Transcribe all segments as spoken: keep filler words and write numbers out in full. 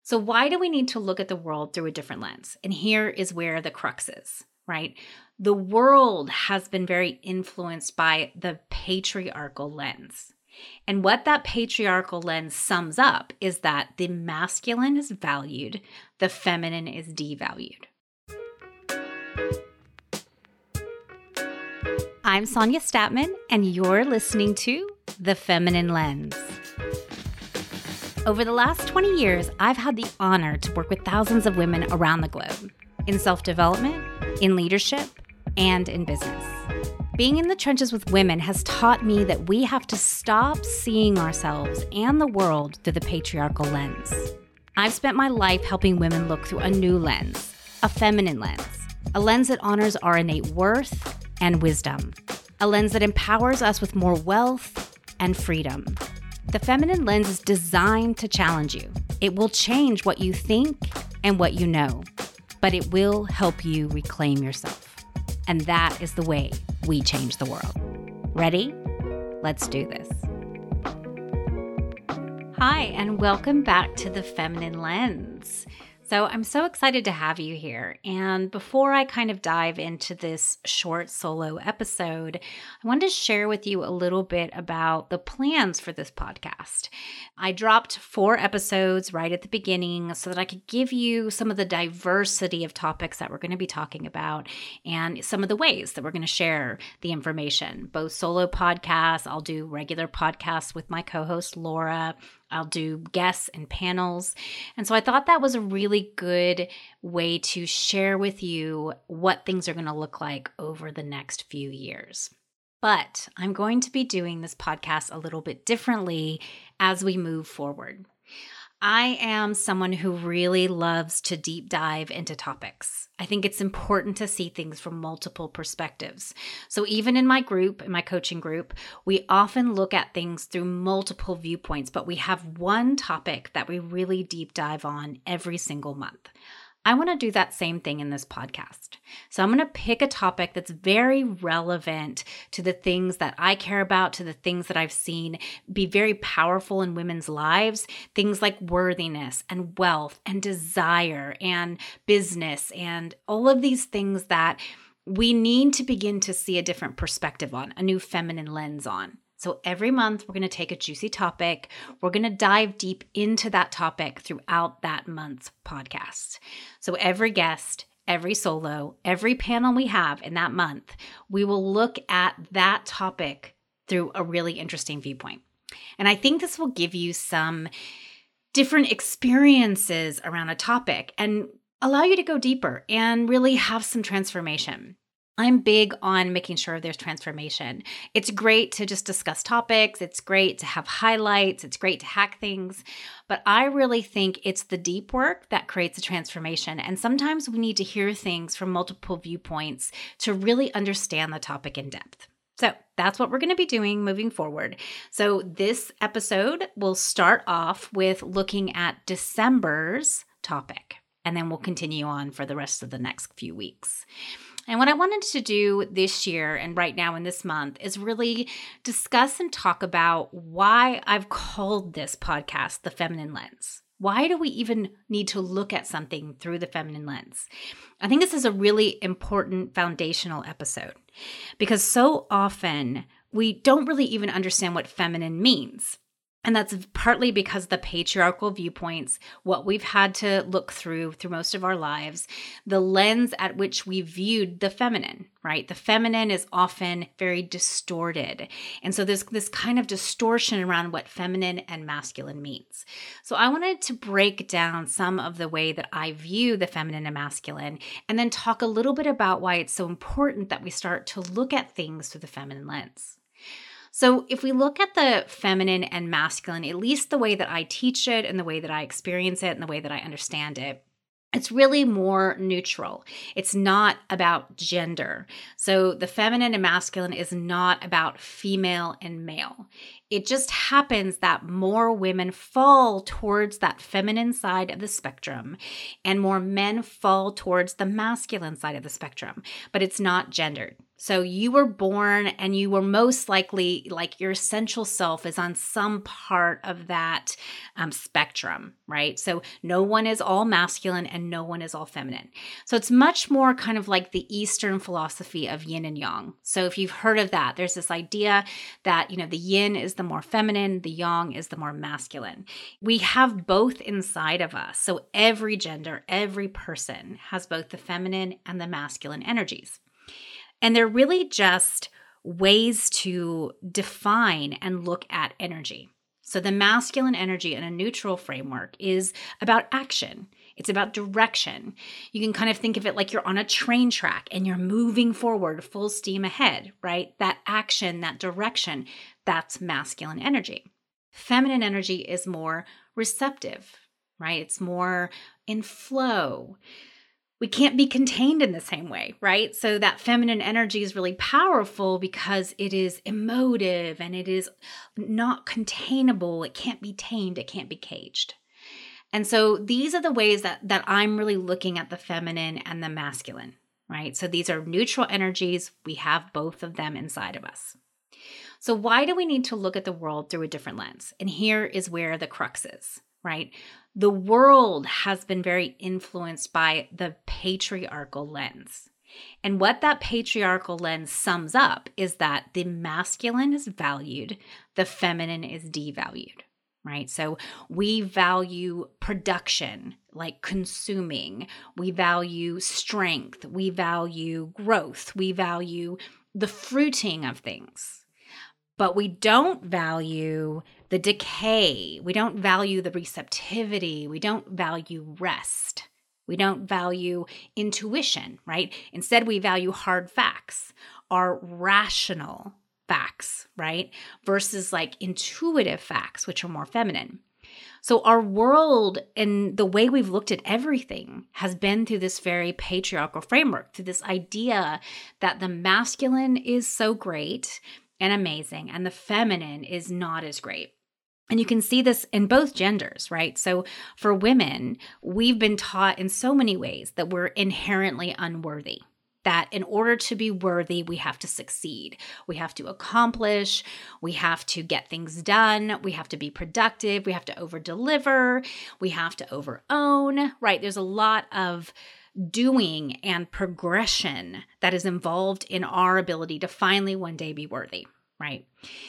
So why do we need to look at the world through a different lens? And here is where the crux is, right? The world has been very influenced by the patriarchal lens. And what that patriarchal lens sums up is that the masculine is valued, the feminine is devalued. I'm Sonia Statman, and you're listening to The Feminine Lens. Over the last twenty years, I've had the honor to work with thousands of women around the globe in self-development, in leadership, and in business. Being in the trenches with women has taught me that we have to stop seeing ourselves and the world through the patriarchal lens. I've spent my life helping women look through a new lens, a feminine lens, a lens that honors our innate worth and wisdom, a lens that empowers us with more wealth and freedom. The feminine lens is designed to challenge you. It will change what you think and what you know, but it will help you reclaim yourself. And that is the way we change the world. Ready? Let's do this. Hi, and welcome back to The Feminine Lens. So I'm so excited to have you here. And before I kind of dive into this short solo episode, I wanted to share with you a little bit about the plans for this podcast. I dropped four episodes right at the beginning so that I could give you some of the diversity of topics that we're going to be talking about and some of the ways that we're going to share the information. Both solo podcasts, I'll do regular podcasts with my co-host Laura. I'll do guests and panels. And so I thought that was a really good way to share with you what things are going to look like over the next few years. But I'm going to be doing this podcast a little bit differently as we move forward. I am someone who really loves to deep dive into topics. I think it's important to see things from multiple perspectives. So even in my group, in my coaching group, we often look at things through multiple viewpoints, but we have one topic that we really deep dive on every single month. I want to do that same thing in this podcast. So I'm going to pick a topic that's very relevant to the things that I care about, to the things that I've seen be very powerful in women's lives, things like worthiness and wealth and desire and business and all of these things that we need to begin to see a different perspective on, a new feminine lens on. So every month, we're going to take a juicy topic. We're going to dive deep into that topic throughout that month's podcast. So every guest, every solo, every panel we have in that month, we will look at that topic through a really interesting viewpoint. And I think this will give you some different experiences around a topic and allow you to go deeper and really have some transformation. I'm big on making sure there's transformation. It's great to just discuss topics. It's great to have highlights. It's great to hack things. But I really think it's the deep work that creates a transformation. And sometimes we need to hear things from multiple viewpoints to really understand the topic in depth. So that's what we're going to be doing moving forward. So this episode will start off with looking at December's topic, and then we'll continue on for the rest of the next few weeks. And what I wanted to do this year and right now in this month is really discuss and talk about why I've called this podcast The Feminine Lens. Why do we even need to look at something through the feminine lens? I think this is a really important foundational episode because so often we don't really even understand what feminine means. And that's partly because the patriarchal viewpoints, what we've had to look through through most of our lives, the lens at which we viewed the feminine, right? The feminine is often very distorted. And so there's this kind of distortion around what feminine and masculine means. So I wanted to break down some of the way that I view the feminine and masculine, and then talk a little bit about why it's so important that we start to look at things through the feminine lens. So if we look at the feminine and masculine, at least the way that I teach it and the way that I experience it and the way that I understand it, it's really more neutral. It's not about gender. So the feminine and masculine is not about female and male. It just happens that more women fall towards that feminine side of the spectrum and more men fall towards the masculine side of the spectrum, but it's not gendered. So you were born and you were most likely, like your essential self is on some part of that um, spectrum, right? So no one is all masculine and no one is all feminine. So it's much more kind of like the Eastern philosophy of yin and yang. So if you've heard of that, there's this idea that, you know, the yin is the more feminine, the yang is the more masculine. We have both inside of us. So every gender, every person has both the feminine and the masculine energies. And they're really just ways to define and look at energy. So the masculine energy in a neutral framework is about action. It's about direction. You can kind of think of it like you're on a train track and you're moving forward full steam ahead, right? That action, that direction, that's masculine energy. Feminine energy is more receptive, right? It's more in flow. We can't be contained in the same way, right? So that feminine energy is really powerful because it is emotive and it is not containable. It can't be tamed. It can't be caged. And so these are the ways that, that I'm really looking at the feminine and the masculine, right? So these are neutral energies. We have both of them inside of us. So why do we need to look at the world through a different lens? And here is where the crux is, right? The world has been very influenced by the patriarchal lens. And what that patriarchal lens sums up is that the masculine is valued, the feminine is devalued, right? So we value production, like consuming. We value strength. We value growth. We value the fruiting of things. But we don't value the decay. We don't value the receptivity. We don't value rest. We don't value intuition, right? Instead, we value hard facts, our rational facts, right? Versus like intuitive facts, which are more feminine. So our world and the way we've looked at everything has been through this very patriarchal framework, through this idea that the masculine is so great and amazing, and the feminine is not as great. And you can see this in both genders, right? So for women, we've been taught in so many ways that we're inherently unworthy, that in order to be worthy, we have to succeed. We have to accomplish. We have to get things done. We have to be productive. We have to over-deliver. We have to over-own, right? There's a lot of doing and progression that is involved in our ability to finally one day be worthy, right?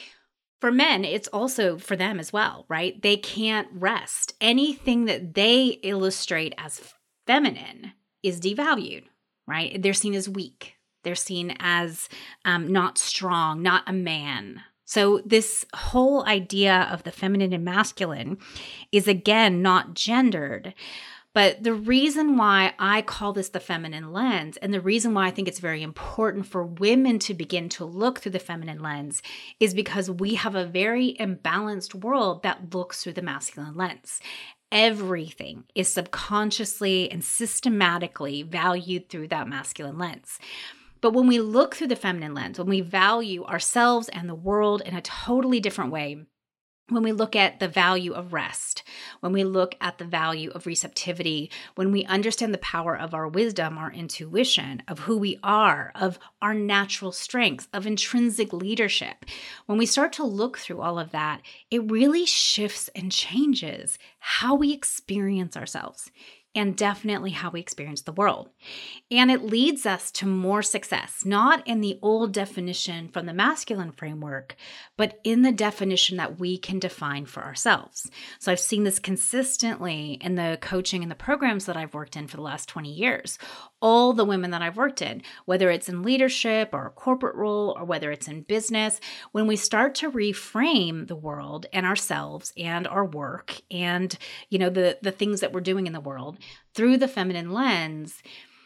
For men, it's also for them as well, right? They can't rest. Anything that they illustrate as feminine is devalued, right? They're seen as weak. They're seen as um, not strong, not a man. So this whole idea of the feminine and masculine is, again, not gendered. But the reason why I call this the feminine lens, and the reason why I think it's very important for women to begin to look through the feminine lens, is because we have a very imbalanced world that looks through the masculine lens. Everything is subconsciously and systematically valued through that masculine lens. But when we look through the feminine lens, when we value ourselves and the world in a totally different way, when we look at the value of rest, when we look at the value of receptivity, when we understand the power of our wisdom, our intuition, of who we are, of our natural strengths, of intrinsic leadership, when we start to look through all of that, it really shifts and changes how we experience ourselves. And definitely how we experience the world. And it leads us to more success, not in the old definition from the masculine framework, but in the definition that we can define for ourselves. So I've seen this consistently in the coaching and the programs that I've worked in for the last twenty years. All the women that I've worked in, whether it's in leadership or a corporate role or whether it's in business, when we start to reframe the world and ourselves and our work and, you know, the, the things that we're doing in the world through the feminine lens,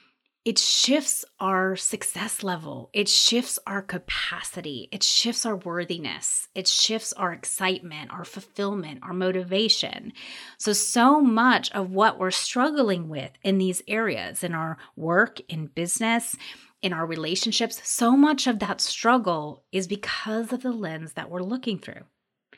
it shifts our success level. It shifts our capacity. It shifts our worthiness. It shifts our excitement, our fulfillment, our motivation. So, so much of what we're struggling with in these areas, in our work, in business, in our relationships, so much of that struggle is because of the lens that we're looking through.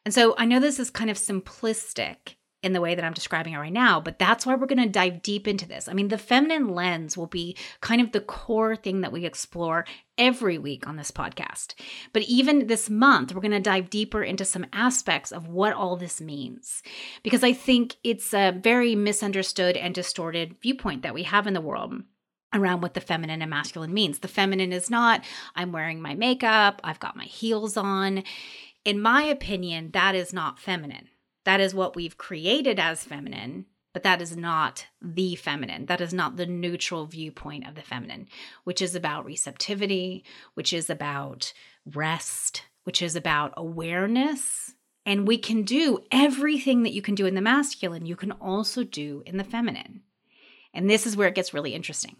And so I know this is kind of simplistic in the way that I'm describing it right now, but that's why we're going to dive deep into this. I mean, the feminine lens will be kind of the core thing that we explore every week on this podcast. But even this month, we're going to dive deeper into some aspects of what all this means, because I think it's a very misunderstood and distorted viewpoint that we have in the world around what the feminine and masculine means. The feminine is not, I'm wearing my makeup, I've got my heels on. In my opinion, that is not feminine. That is what we've created as feminine, but that is not the feminine. That is not the neutral viewpoint of the feminine, which is about receptivity, which is about rest, which is about awareness. And we can do everything that you can do in the masculine, you can also do in the feminine. And this is where it gets really interesting.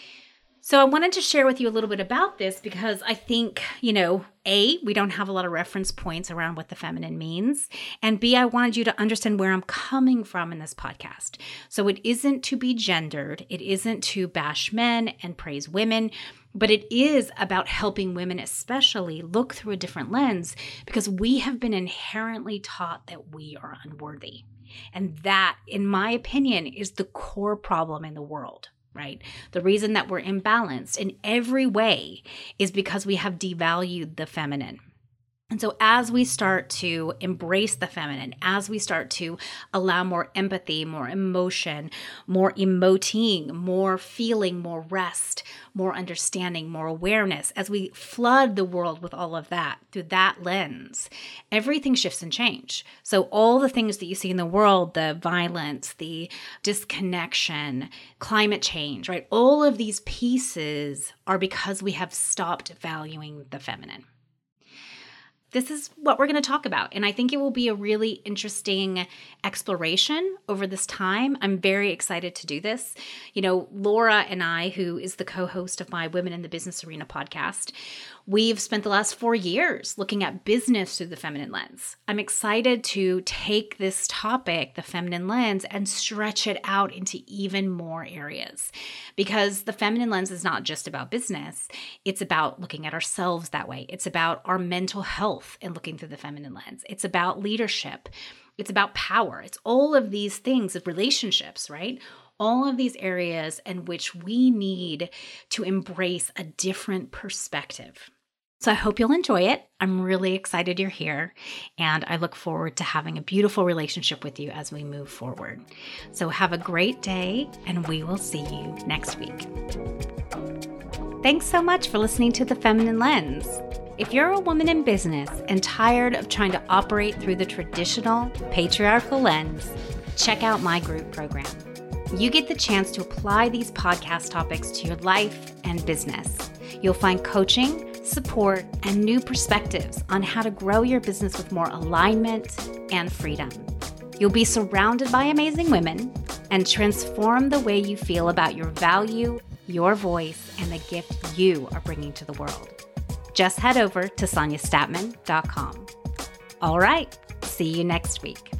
So I wanted to share with you a little bit about this because I think, you know, A, we don't have a lot of reference points around what the feminine means. And B, I wanted you to understand where I'm coming from in this podcast. So it isn't to be gendered. It isn't to bash men and praise women, but it is about helping women especially look through a different lens because we have been inherently taught that we are unworthy. And that, in my opinion, is the core problem in the world. Right? The reason that we're imbalanced in every way is because we have devalued the feminine. And so as we start to embrace the feminine, as we start to allow more empathy, more emotion, more emoting, more feeling, more rest, more understanding, more awareness, as we flood the world with all of that through that lens, everything shifts and changes. So all the things that you see in the world, the violence, the disconnection, climate change, right? All of these pieces are because we have stopped valuing the feminine. This is what we're going to talk about. And I think it will be a really interesting exploration over this time. I'm very excited to do this. You know, Laura and I, who is the co-host of my Women in the Business Arena podcast, we've spent the last four years looking at business through the feminine lens. I'm excited to take this topic, the feminine lens, and stretch it out into even more areas. Because the feminine lens is not just about business. It's about looking at ourselves that way. It's about our mental health and looking through the feminine lens. It's about leadership. It's about power. It's all of these things, relationships, right? All of these areas in which we need to embrace a different perspective. So I hope you'll enjoy it. I'm really excited you're here, and I look forward to having a beautiful relationship with you as we move forward. So have a great day, and we will see you next week. Thanks so much for listening to The Feminine Lens. If you're a woman in business and tired of trying to operate through the traditional patriarchal lens, check out my group program. You get the chance to apply these podcast topics to your life and business. You'll find coaching, support, and new perspectives on how to grow your business with more alignment and freedom. You'll be surrounded by amazing women and transform the way you feel about your value, your voice, and the gift you are bringing to the world. Just head over to sonia statman dot com. All right, see you next week.